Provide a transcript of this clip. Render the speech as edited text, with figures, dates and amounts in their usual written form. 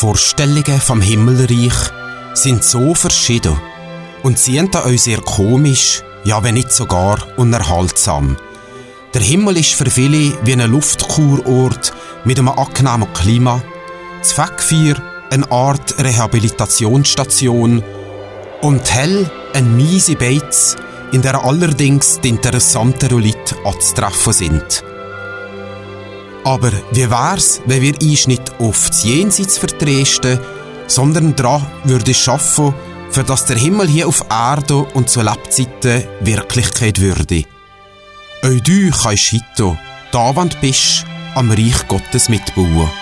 Vorstellungen vom Himmelreich sind so verschieden und sehen uns sehr komisch, ja wenn nicht sogar unerhaltsam. Der Himmel ist für viele wie ein Luftkurort mit einem angenehmen Klima, das Fegfeuer eine Art Rehabilitationsstation und hell ein miese Beiz, in der allerdings die interessanteren Leute anzutreffen sind. Aber wie wär's, wenn wir uns nicht auf das Jenseits vertrösten, sondern daran würden schaffen, für dass der Himmel hier auf Erde und zu Lebzeiten Wirklichkeit würde. Auch du kannst heute, da wenn du bist, am Reich Gottes mitbauen.